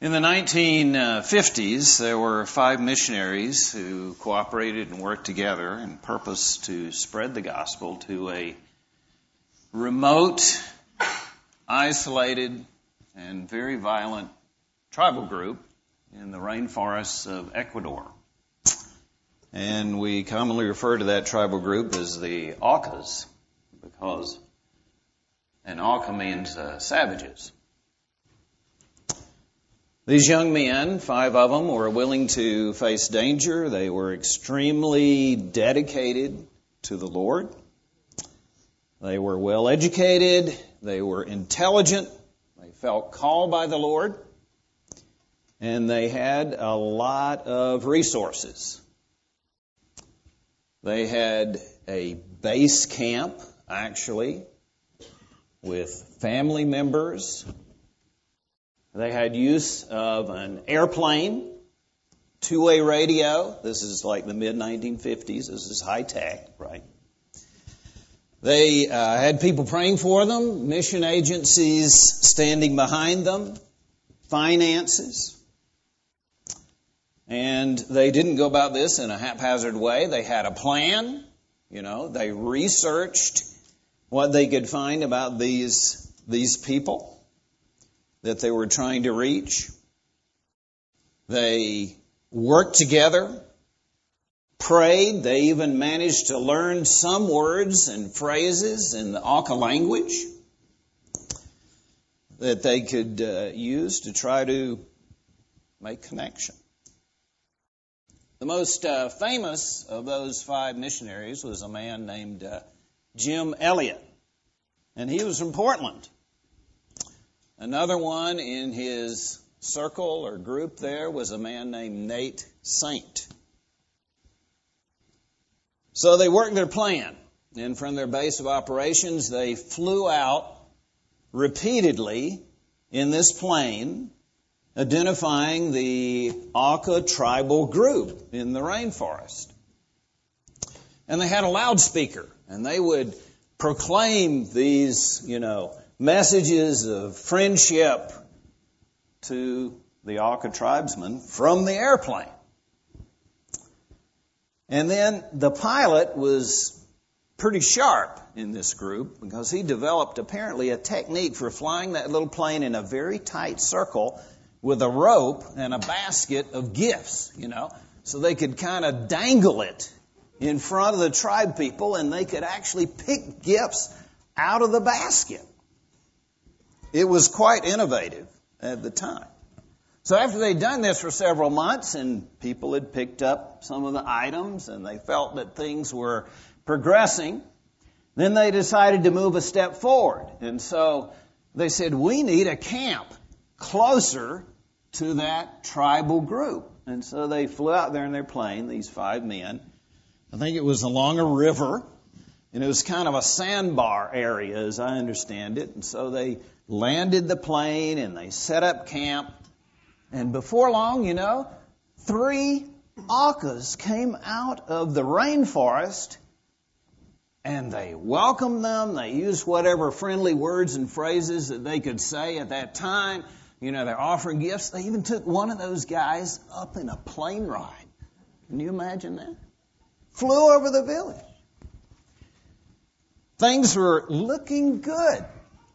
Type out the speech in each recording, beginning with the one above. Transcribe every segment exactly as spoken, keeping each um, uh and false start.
In the nineteen fifties, there were five missionaries who cooperated and worked together in purpose to spread the gospel to a remote, isolated, and very violent tribal group in the rainforests of Ecuador. And we commonly refer to that tribal group as the Aucas, because an Auca means uh, savages. These young men, five of them, were willing to face danger. They were extremely dedicated to the Lord. They were well educated. They were intelligent. They felt called by the Lord. And they had a lot of resources. They had a base camp, actually, with family members. They had use of an airplane, two-way radio. This is like the mid nineteen fifties. This is high tech, right? They uh, had people praying for them, mission agencies standing behind them, finances. And they didn't go about this in a haphazard way. They had a plan. You know, they researched what they could find about these, these people that they were trying to reach. They worked together, prayed. They even managed to learn some words and phrases in the Auca language that they could uh, use to try to make connection. The most uh, famous of those five missionaries was a man named uh, Jim Elliot, and he was from Portland. Another one in his circle or group there was a man named Nate Saint. So they worked their plan, and from their base of operations, they flew out repeatedly in this plane, identifying the Auca tribal group in the rainforest. And they had a loudspeaker, and they would proclaim these, you know, messages of friendship to the Auca tribesmen from the airplane. And then the pilot was pretty sharp in this group because he developed apparently a technique for flying that little plane in a very tight circle with a rope and a basket of gifts, you know, so they could kind of dangle it in front of the tribe people and they could actually pick gifts out of the basket. It was quite innovative at the time. So after they'd done this for several months and people had picked up some of the items and they felt that things were progressing, then they decided to move a step forward. And so they said, we need a camp closer to that tribal group. And so they flew out there in their plane, these five men. I think it was along a river, and it was kind of a sandbar area as I understand it. And so they landed the plane and they set up camp. And before long, you know, three Aucas came out of the rainforest and they welcomed them. They used whatever friendly words and phrases that they could say at that time. You know, they're offering gifts. They even took one of those guys up in a plane ride. Can you imagine that? Flew over the village. Things were looking good.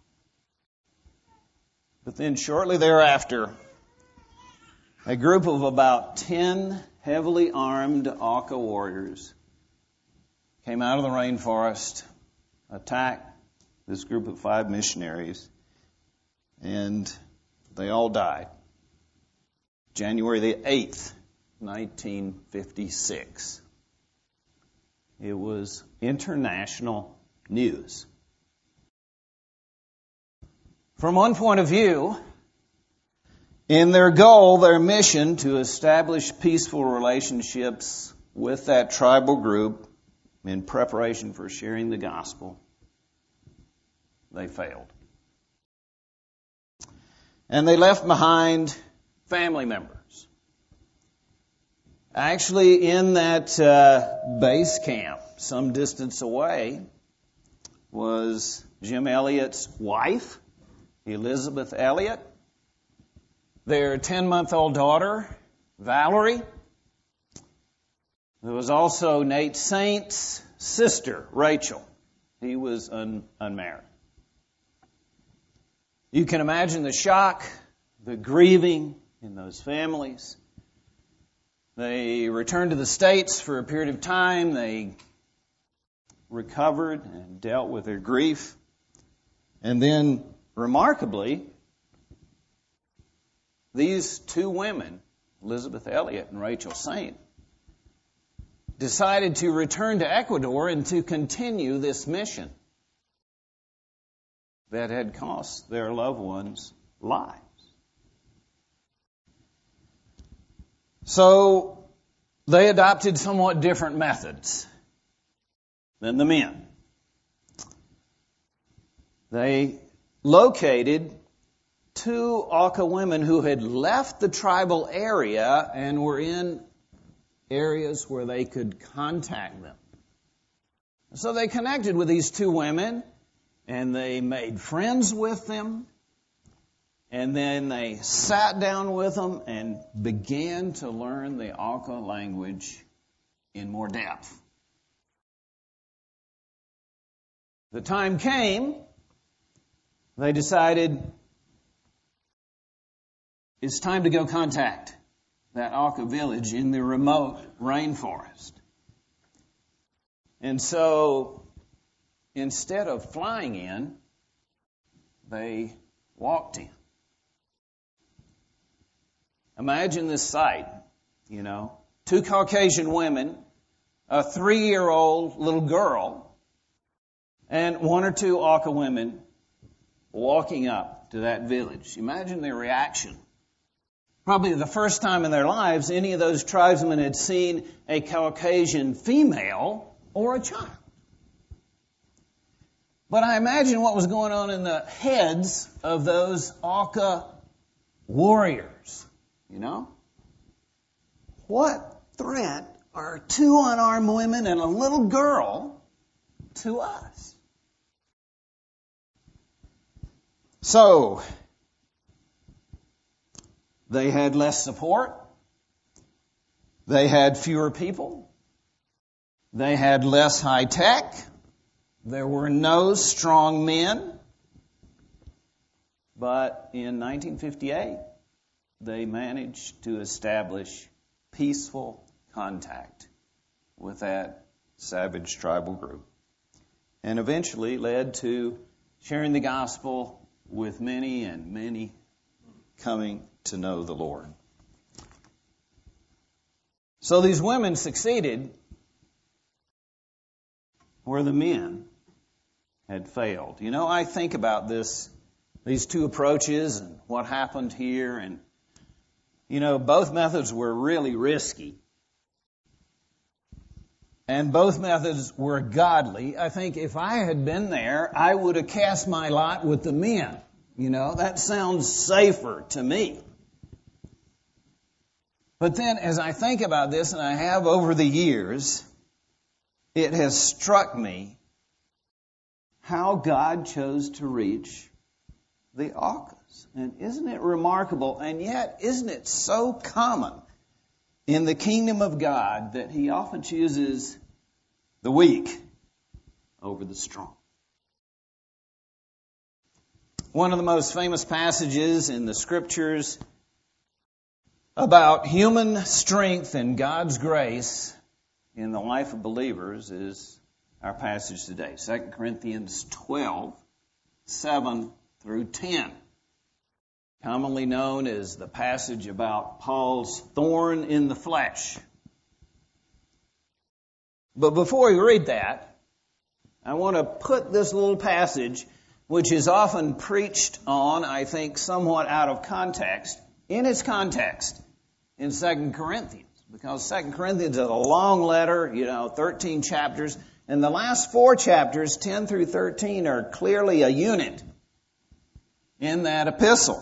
But then shortly thereafter, a group of about ten heavily armed Auca warriors came out of the rainforest, attacked this group of five missionaries, and they all died. January the eighth, nineteen fifty-six. It was international news. From one point of view, in their goal, their mission to establish peaceful relationships with that tribal group in preparation for sharing the gospel, they failed. And they left behind family members. Actually, in that uh, base camp, some distance away, was Jim Elliot's wife, Elizabeth Elliot, their ten-month-old daughter, Valerie. There was also Nate Saint's sister, Rachel. He was un- unmarried. You can imagine the shock, the grieving in those families. They returned to the States for a period of time. They recovered and dealt with their grief. And then, remarkably, these two women, Elizabeth Elliot and Rachel Saint, decided to return to Ecuador and to continue this mission that had cost their loved ones lives. So they adopted somewhat different methods than the men. They located two Auca women who had left the tribal area and were in areas where they could contact them. So they connected with these two women, and they made friends with them, and then they sat down with them and began to learn the Auca language in more depth. The time came, they decided it's time to go contact that Auca village in the remote rainforest. And so, instead of flying in, they walked in. Imagine this sight, you know, two Caucasian women, a three-year-old little girl, and one or two Auca women walking up to that village. Imagine their reaction. Probably the first time in their lives any of those tribesmen had seen a Caucasian female or a child. But I imagine what was going on in the heads of those Auca warriors. You know? What threat are two unarmed women and a little girl to us? So, they had less support. They had fewer people. They had less high tech. There were no strong men. But in nineteen fifty-eight, they managed to establish peaceful contact with that savage tribal group, and eventually led to sharing the gospel with many and many coming to know the Lord. So these women succeeded where the men had failed. You know, I think about this, these two approaches and what happened here, and you know, both methods were really risky. And both methods were godly. I think if I had been there, I would have cast my lot with the men. You know, that sounds safer to me. But then as I think about this, and I have over the years, it has struck me how God chose to reach the Aucas. And isn't it remarkable? And yet, isn't it so common in the kingdom of God that He often chooses the weak over the strong? One of the most famous passages in the Scriptures about human strength and God's grace in the life of believers is our passage today, Second Corinthians twelve, seven through ten. Commonly known as the passage about Paul's thorn in the flesh. But before we read that, I want to put this little passage, which is often preached on, I think, somewhat out of context, in its context in Second Corinthians. Because Second Corinthians is a long letter, you know, thirteen chapters, and the last four chapters, ten through thirteen, are clearly a unit in that epistle.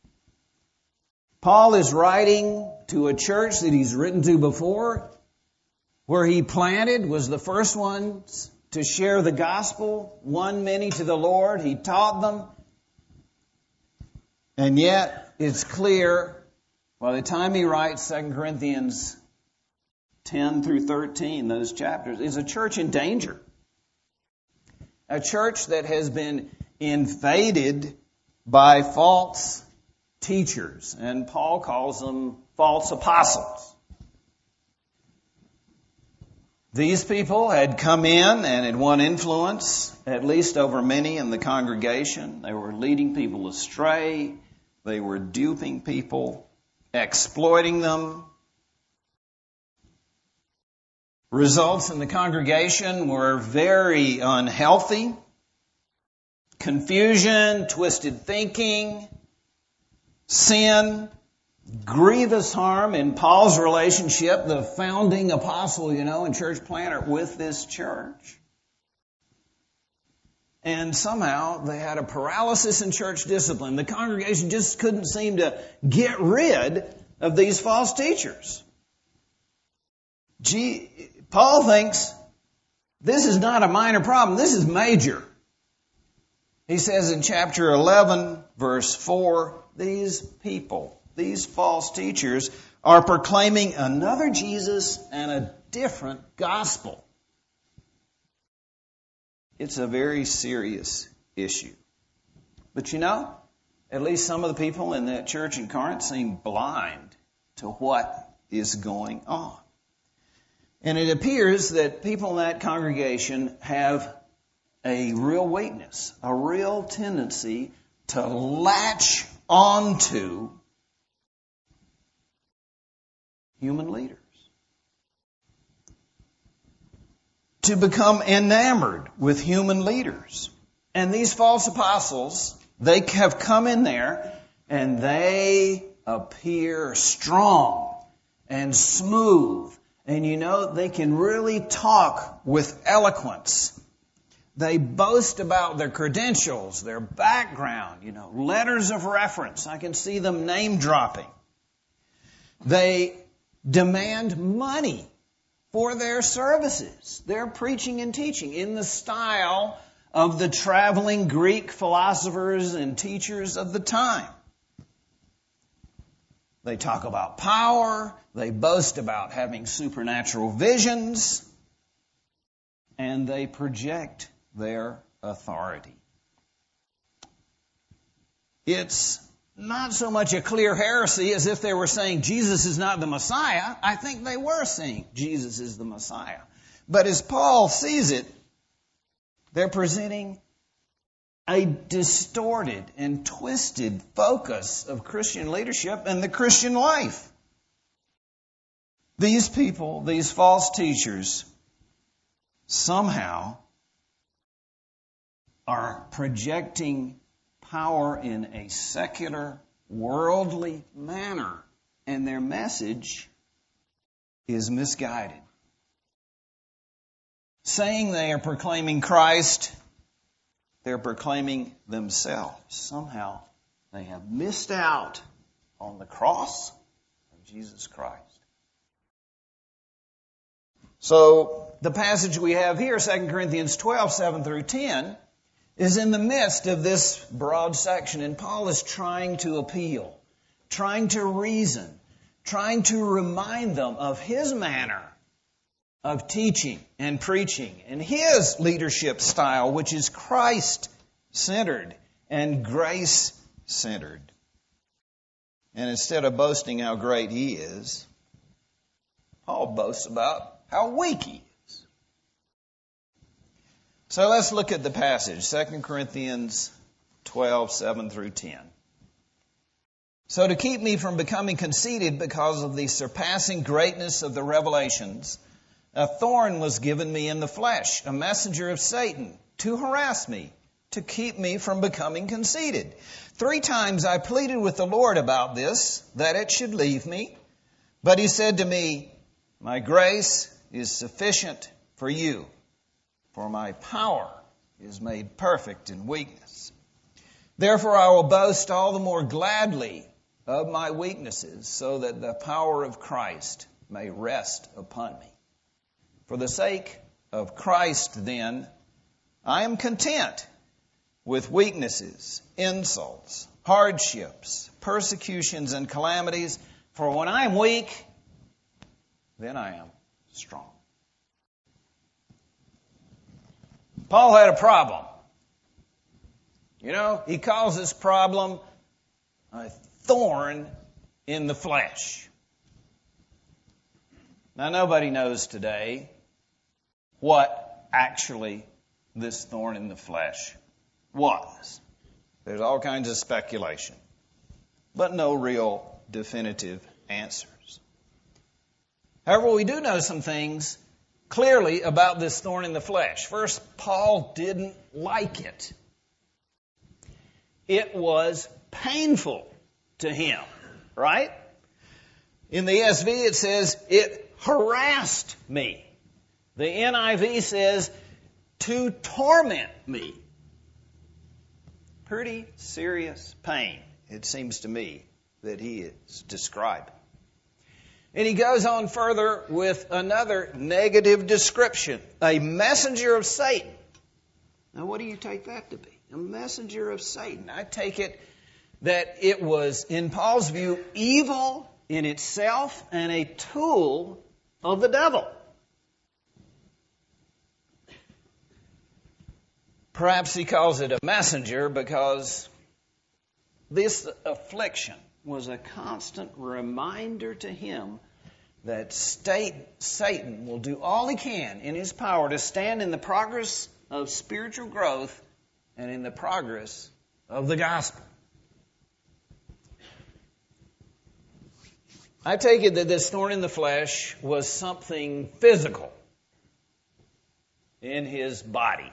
Paul is writing to a church that he's written to before, where he planted, was the first ones to share the gospel, won many to the Lord. He taught them. And yet, it's clear by the time he writes Second Corinthians ten through thirteen, those chapters, is a church in danger. A church that has been invaded by false teachers, and Paul calls them false apostles. These people had come in and had won influence, at least over many in the congregation. They were leading people astray. They were duping people, exploiting them. Results in the congregation were very unhealthy. Confusion, twisted thinking, sin, grievous harm in Paul's relationship, the founding apostle, you know, and church planter, with this church. And somehow they had a paralysis in church discipline. The congregation just couldn't seem to get rid of these false teachers. Gee, Paul thinks this is not a minor problem. This is major. He says in chapter eleven, verse four, these people, these false teachers, are proclaiming another Jesus and a different gospel. It's a very serious issue. But you know, at least some of the people in that church in Corinth seem blind to what is going on. And it appears that people in that congregation have a real weakness, a real tendency to latch onto human leaders. To become enamored with human leaders. And these false apostles, they have come in there and they appear strong and smooth. And you know, they can really talk with eloquence. They boast about their credentials, their background, you know, letters of reference. I can see them name dropping. They demand money for their services, their preaching and teaching in the style of the traveling Greek philosophers and teachers of the time. They talk about power. They boast about having supernatural visions. And they project their authority. It's not so much a clear heresy as if they were saying Jesus is not the Messiah. I think they were saying Jesus is the Messiah. But as Paul sees it, they're presenting a distorted and twisted focus of Christian leadership and the Christian life. These people, these false teachers, somehow are projecting power in a secular, worldly manner, and their message is misguided. Saying they are proclaiming Christ, they're proclaiming themselves. Somehow they have missed out on the cross of Jesus Christ. So the passage we have here, Second Corinthians twelve, seven through ten, is in the midst of this broad section, and Paul is trying to appeal, trying to reason, trying to remind them of his manner of teaching and preaching and his leadership style, which is Christ-centered and grace-centered. And instead of boasting how great he is, Paul boasts about how weak he is. So let's look at the passage, Second Corinthians twelve, seven through ten. So to keep me from becoming conceited because of the surpassing greatness of the revelations, a thorn was given me in the flesh, a messenger of Satan, to harass me, to keep me from becoming conceited. Three times I pleaded with the Lord about this, that it should leave me. But he said to me, my grace is sufficient for you, for my power is made perfect in weakness. Therefore I will boast all the more gladly of my weaknesses, so that the power of Christ may rest upon me. For the sake of Christ, then, I am content with weaknesses, insults, hardships, persecutions, and calamities. For when I am weak, then I am strong. Paul had a problem. You know, he calls this problem a thorn in the flesh. Now, nobody knows today what actually this thorn in the flesh was. There's all kinds of speculation, but no real definitive answers. However, we do know some things clearly about this thorn in the flesh. First, Paul didn't like it. It was painful to him, right? In the E S V it says, it harassed me. The N I V says, to torment me. Pretty serious pain, it seems to me, that he is describing. And he goes on further with another negative description, a messenger of Satan. Now, what do you take that to be? A messenger of Satan. I take it that it was, in Paul's view, evil in itself and a tool of the devil. Perhaps he calls it a messenger because this affliction was a constant reminder to him that state, Satan will do all he can in his power to stand in the progress of spiritual growth and in the progress of the gospel. I take it that this thorn in the flesh was something physical in his body.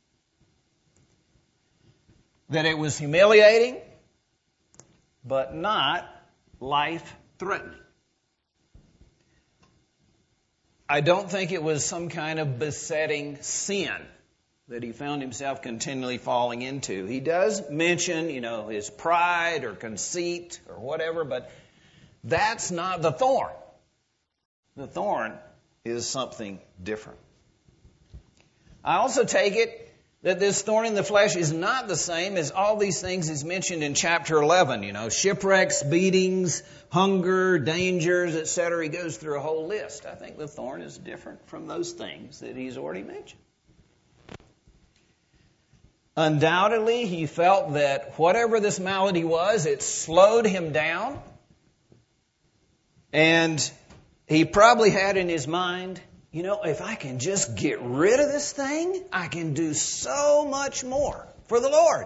That it was humiliating, but not life-threatening. I don't think it was some kind of besetting sin that he found himself continually falling into. He does mention, you know, his pride or conceit or whatever, but that's not the thorn. The thorn is something different. I also take it that this thorn in the flesh is not the same as all these things he's mentioned in chapter eleven. You know, shipwrecks, beatings, hunger, dangers, et cetera. He goes through a whole list. I think the thorn is different from those things that he's already mentioned. Undoubtedly, he felt that whatever this malady was, it slowed him down. And he probably had in his mind, you know, if I can just get rid of this thing, I can do so much more for the Lord.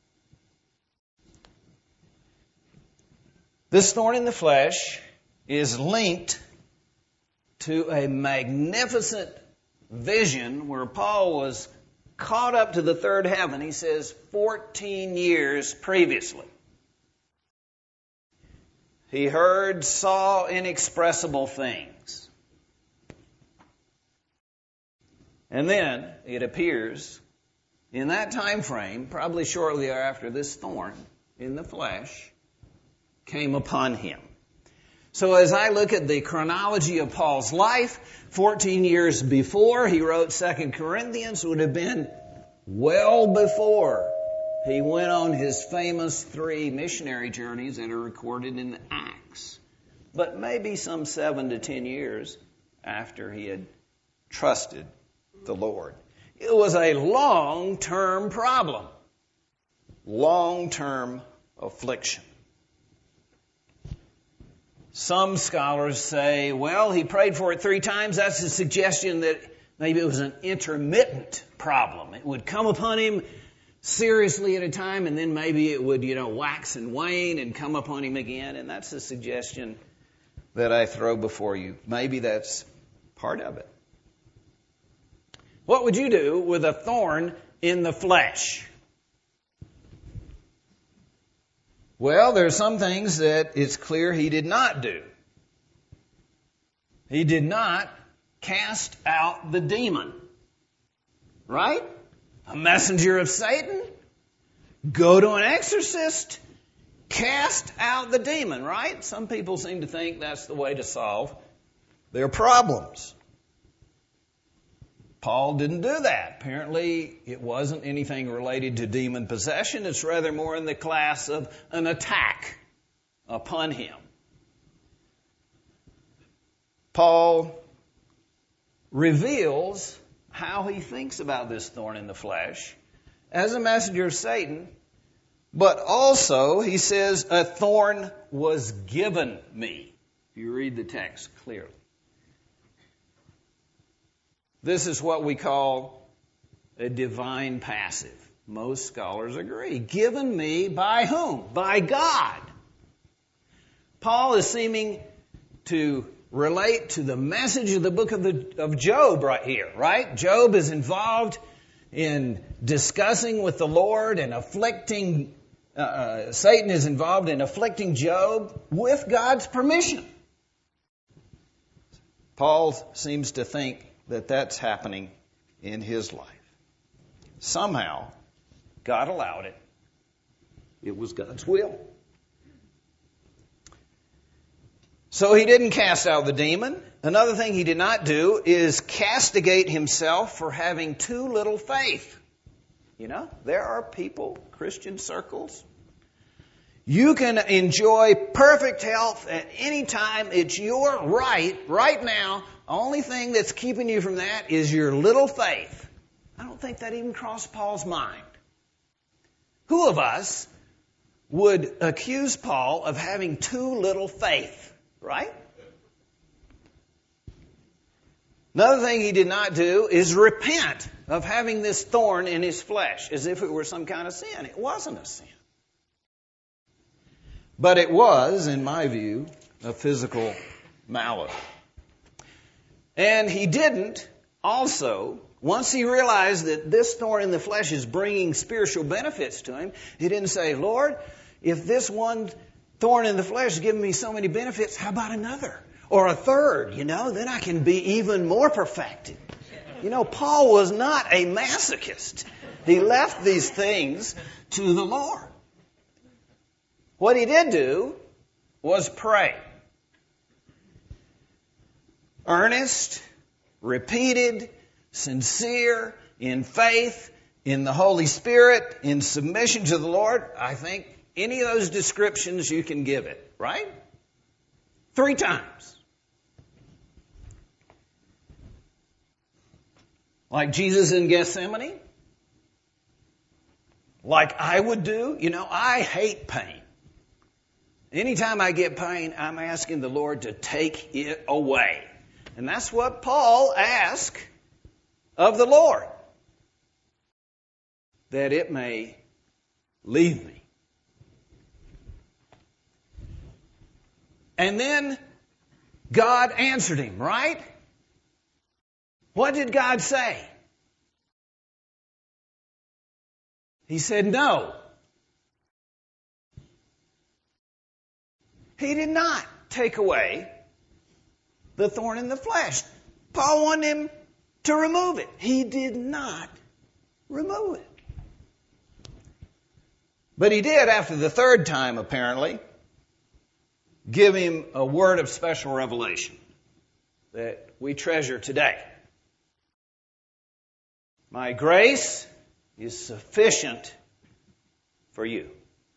This thorn in the flesh is linked to a magnificent vision where Paul was caught up to the third heaven, he says, fourteen years previously. He heard, saw inexpressible things. And then it appears in that time frame, probably shortly after this thorn in the flesh came upon him. So as I look at the chronology of Paul's life, fourteen years before he wrote Second Corinthians would have been well before he went on his famous three missionary journeys that are recorded in the Acts. But maybe some seven to ten years after he had trusted the Lord. It was a long-term problem. Long-term affliction. Some scholars say, well, he prayed for it three times. That's a suggestion that maybe it was an intermittent problem. It would come upon him seriously at a time, and then maybe it would, you know, wax and wane and come upon him again. And that's a suggestion that I throw before you. Maybe that's part of it. What would you do with a thorn in the flesh? Well, there are some things that it's clear he did not do. He did not cast out the demon. Right? A messenger of Satan? Go to an exorcist? Cast out the demon, right? Some people seem to think that's the way to solve their problems. Paul didn't do that. Apparently, it wasn't anything related to demon possession. It's rather more in the class of an attack upon him. Paul reveals how he thinks about this thorn in the flesh as a messenger of Satan, but also he says, a thorn was given me. If you read the text clearly. This is what we call a divine passive. Most scholars agree. Given me by whom? By God. Paul is seeming to relate to the message of the book of, the, of Job right here, right? Job is involved in discussing with the Lord and afflicting, uh, uh, Satan is involved in afflicting Job with God's permission. Paul seems to think that that's happening in his life. Somehow, God allowed it. It was God's will. So he didn't cast out the demon. Another thing he did not do is castigate himself for having too little faith. You know, there are people, Christian circles. You can enjoy perfect health at any time. It's your right, right now. The only thing that's keeping you from that is your little faith. I don't think that even crossed Paul's mind. Who of us would accuse Paul of having too little faith, right? Another thing he did not do is repent of having this thorn in his flesh, as if it were some kind of sin. It wasn't a sin. But it was, in my view, a physical malady. And he didn't also, once he realized that this thorn in the flesh is bringing spiritual benefits to him, he didn't say, Lord, if this one thorn in the flesh is giving me so many benefits, how about another? Or a third, you know, then I can be even more perfected. You know, Paul was not a masochist. He left these things to the Lord. What he did do was pray. Earnest, repeated, sincere, in faith, in the Holy Spirit, in submission to the Lord. I think any of those descriptions you can give it, right? Three times. Like Jesus in Gethsemane. Like I would do. You know, I hate pain. Anytime I get pain, I'm asking the Lord to take it away. And that's what Paul asked of the Lord. That it may leave me. And then God answered him, right? What did God say? He said no. He did not take away the thorn in the flesh. Paul wanted him to remove it. He did not remove it. But he did, after the third time, apparently, give him a word of special revelation that we treasure today. My grace is sufficient for you.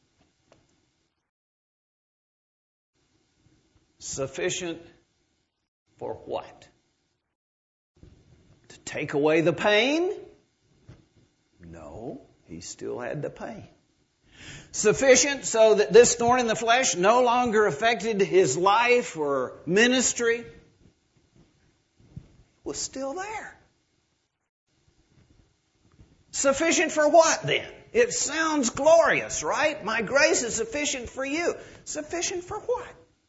Sufficient for what? To take away the pain? No, he still had the pain. Sufficient so that this thorn in the flesh no longer affected his life or ministry. It was still there. Sufficient for what then? It sounds glorious, right? My grace is sufficient for you. Sufficient for what?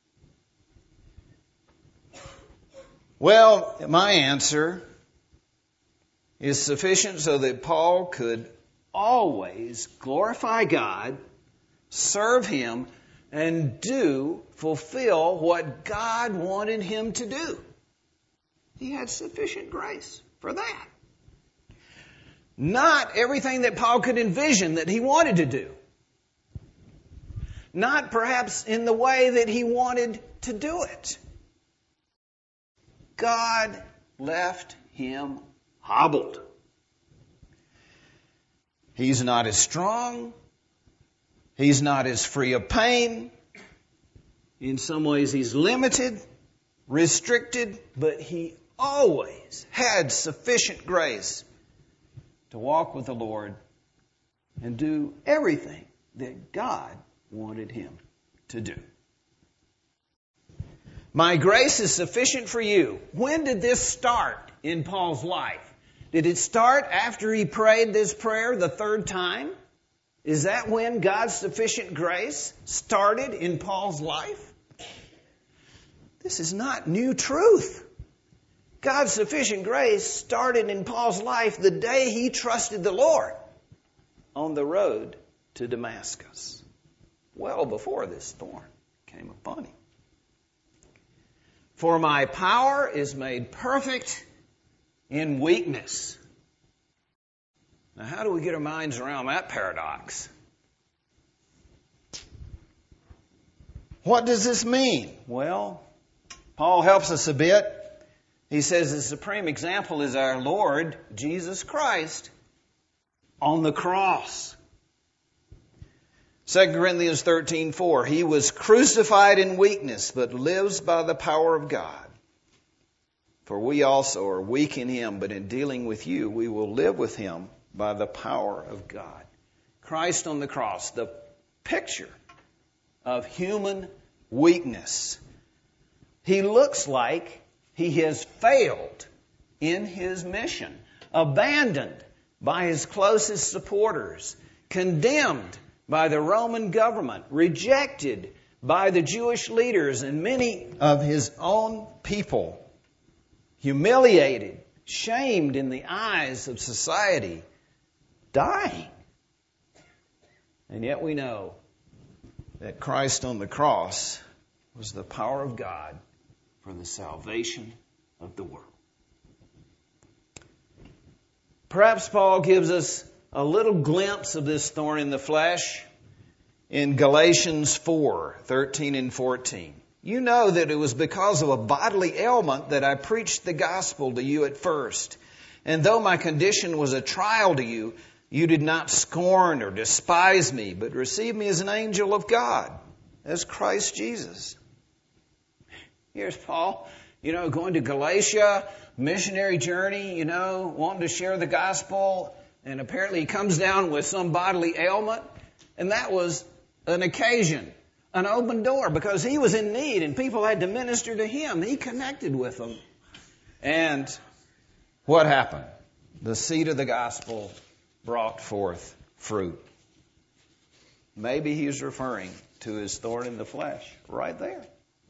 Well, my answer is sufficient so that Paul could always glorify God, serve Him, and do, fulfill what God wanted him to do. He had sufficient grace for that. Not everything that Paul could envision that he wanted to do. Not perhaps in the way that he wanted to do it. God left him hobbled. He's not as strong. He's not as free of pain. In some ways, he's limited, restricted, but he always had sufficient grace to walk with the Lord and do everything that God wanted him to do. My grace is sufficient for you. When did this start in Paul's life? Did it start after he prayed this prayer the third time? Is that when God's sufficient grace started in Paul's life? This is not new truth. God's sufficient grace started in Paul's life the day he trusted the Lord on the road to Damascus, well before this thorn came upon him. For my power is made perfect in weakness. Now, how do we get our minds around that paradox? What does this mean? Well, Paul helps us a bit. He says the supreme example is our Lord Jesus Christ on the cross. Second Corinthians thirteen four, he was crucified in weakness, but lives by the power of God. For we also are weak in him, but in dealing with you, we will live with him by the power of God. Christ on the cross, the picture of human weakness. He looks like he has failed in his mission, abandoned by his closest supporters, condemned by the Roman government, rejected by the Jewish leaders and many of his own people, humiliated, shamed in the eyes of society, dying. And yet we know that Christ on the cross was the power of God for the salvation of the world. Perhaps Paul gives us a little glimpse of this thorn in the flesh in Galatians four, thirteen and fourteen. You know that it was because of a bodily ailment that I preached the gospel to you at first. And though my condition was a trial to you, you did not scorn or despise me, but received me as an angel of God, as Christ Jesus. Here's Paul, you know, going to Galatia, missionary journey, you know, wanting to share the gospel. And apparently he comes down with some bodily ailment. And that was an occasion, an open door, because he was in need and people had to minister to him. He connected with them. And what happened? The seed of the gospel brought forth fruit. Maybe he's referring to his thorn in the flesh right there.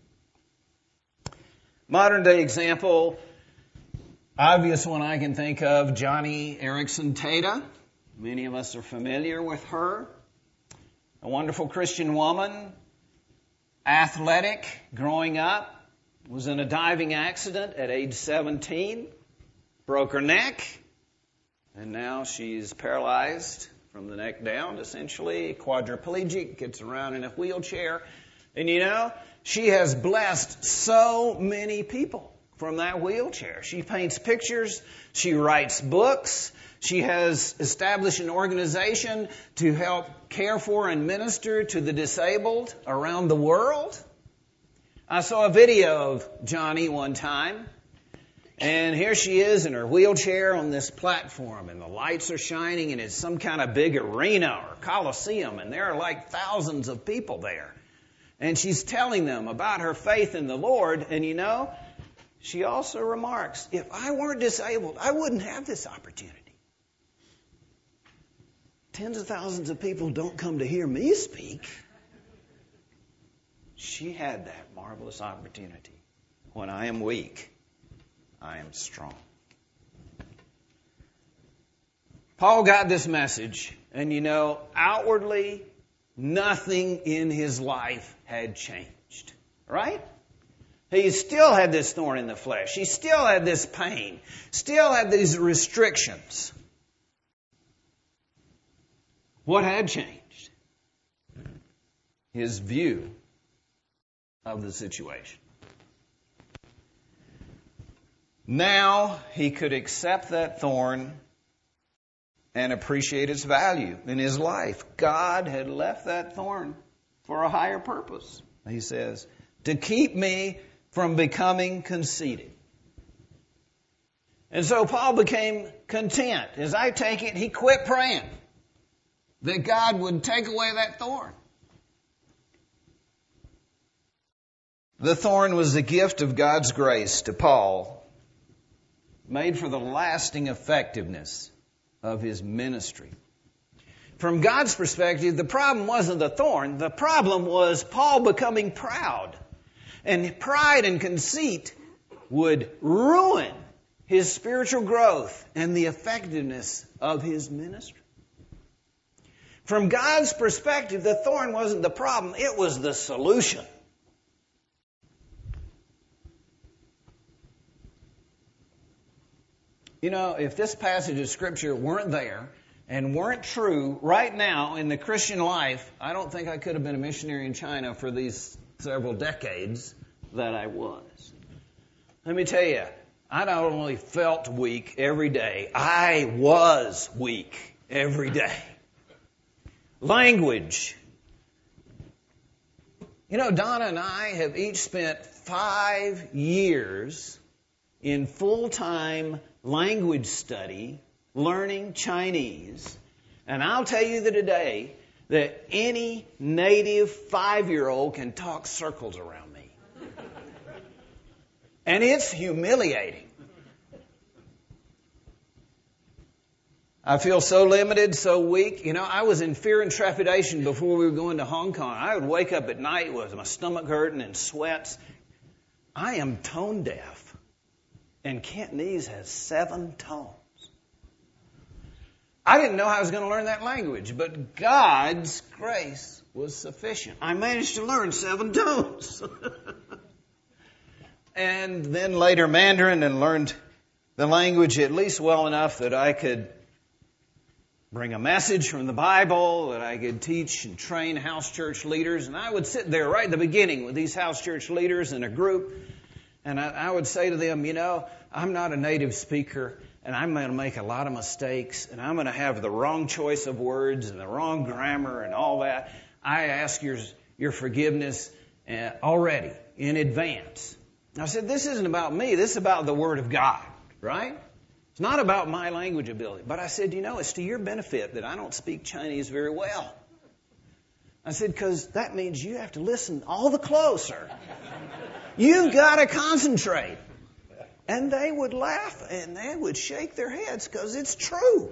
Modern day example, obvious one I can think of, Joni Eareckson Tada. Many of us are familiar with her. A wonderful Christian woman, athletic, growing up, was in a diving accident at age seventeen, broke her neck, and now she's paralyzed from the neck down, essentially, quadriplegic, gets around in a wheelchair. And you know, she has blessed so many people from that wheelchair. She paints pictures, she writes books, she has established an organization to help care for and minister to the disabled around the world. I saw a video of Joni one time, and here she is in her wheelchair on this platform, and the lights are shining, and it's some kind of big arena or coliseum, and there are like thousands of people there. And she's telling them about her faith in the Lord, and you know, she also remarks, if I weren't disabled, I wouldn't have this opportunity. Tens of thousands of people don't come to hear me speak. She had that marvelous opportunity. When I am weak, I am strong. Paul got this message, and you know, outwardly, nothing in his life had changed. Right? He still had this thorn in the flesh. He still had this pain. Still had these restrictions. What had changed? His view of the situation. Now he could accept that thorn and appreciate its value in his life. God had left that thorn for a higher purpose, he says, to keep me from becoming conceited. And so Paul became content. As I take it, he quit praying that God would take away that thorn. The thorn was the gift of God's grace to Paul, made for the lasting effectiveness of his ministry. From God's perspective, the problem wasn't the thorn. The problem was Paul becoming proud. And pride and conceit would ruin his spiritual growth and the effectiveness of his ministry. From God's perspective, the thorn wasn't the problem, it was the solution. You know, if this passage of Scripture weren't there and weren't true right now in the Christian life, I don't think I could have been a missionary in China for these several decades that I was. Let me tell you, I not only felt weak every day, I was weak every day. Language. You know, Donna and I have each spent five years in full-time language study learning Chinese. And I'll tell you that today that any native five-year-old can talk circles around me. And it's humiliating. I feel so limited, so weak. You know, I was in fear and trepidation before we were going to Hong Kong. I would wake up at night with my stomach hurting and sweats. I am tone deaf. And Cantonese has seven tones. I didn't know how I was going to learn that language, but God's grace was sufficient. I managed to learn seven tones. And then later Mandarin, and learned the language at least well enough that I could bring a message from the Bible, that I could teach and train house church leaders. And I would sit there right at the beginning with these house church leaders in a group, and I, I would say to them, you know, I'm not a native speaker, and I'm going to make a lot of mistakes, and I'm going to have the wrong choice of words and the wrong grammar and all that. I ask your, your forgiveness uh, already in advance. I said, this isn't about me. This is about the Word of God, right? It's not about my language ability. But I said, you know, it's to your benefit that I don't speak Chinese very well. I said, because that means you have to listen all the closer. You've got to concentrate. And they would laugh and they would shake their heads because it's true.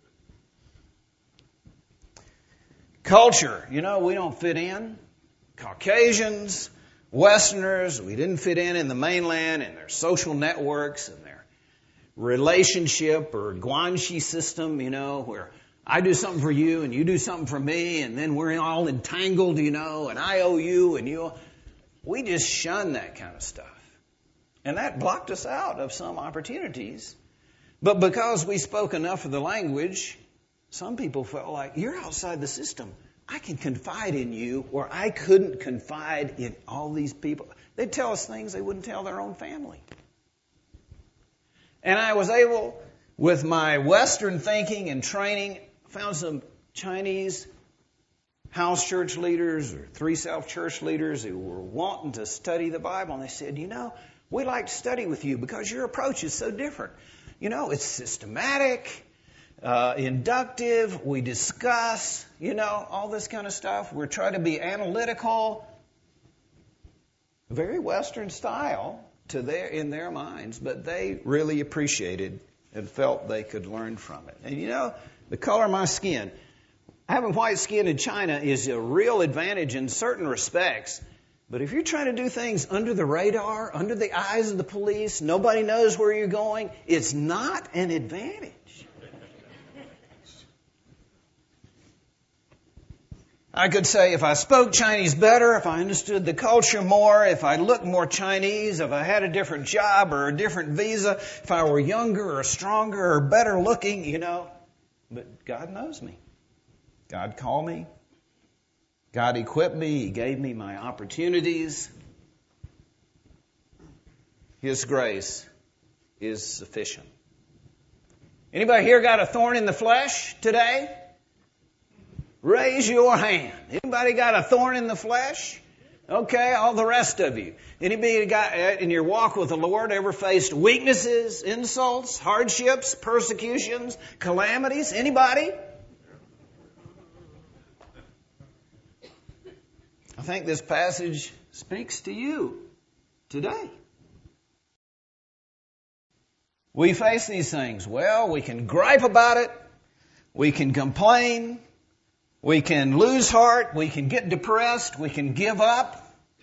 Culture. You know, we don't fit in. Caucasians, Westerners, we didn't fit in in the mainland and their social networks and their relationship or guanxi system, you know, where I do something for you and you do something for me and then we're all entangled, you know, and I owe you and you. We just shun that kind of stuff. And that blocked us out of some opportunities. But because we spoke enough of the language, some people felt like, you're outside the system. I can confide in you, or I couldn't confide in all these people. They'd tell us things they wouldn't tell their own family. And I was able, with my Western thinking and training, found some Chinese house church leaders or Three Self church leaders who were wanting to study the Bible. And they said, you know, we'd like to study with you because your approach is so different. You know, it's systematic, uh, inductive, we discuss, you know, all this kind of stuff. We're trying to be analytical, very Western style to their in their minds, but they really appreciated and felt they could learn from it. And you know, the color of my skin, having white skin in China is a real advantage in certain respects. But if you're trying to do things under the radar, under the eyes of the police, nobody knows where you're going, it's not an advantage. I could say if I spoke Chinese better, if I understood the culture more, if I looked more Chinese, if I had a different job or a different visa, if I were younger or stronger or better looking, you know. But God knows me. God called me. God equipped me. He gave me my opportunities. His grace is sufficient. Anybody here got a thorn in the flesh today? Raise your hand. Anybody got a thorn in the flesh? Okay, all the rest of you. Anybody got in your walk with the Lord ever faced weaknesses, insults, hardships, persecutions, calamities? Anybody? I think this passage speaks to you today. We face these things. Well, we can gripe about it. We can complain. We can lose heart. We can get depressed. We can give up.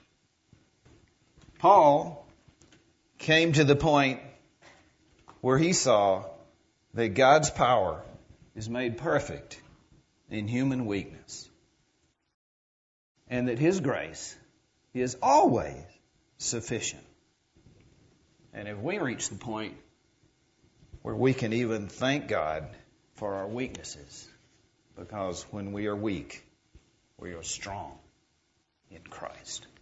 Paul came to the point where he saw that God's power is made perfect in human weakness, and that His grace is always sufficient. And if we reach the point where we can even thank God for our weaknesses, because when we are weak, we are strong in Christ.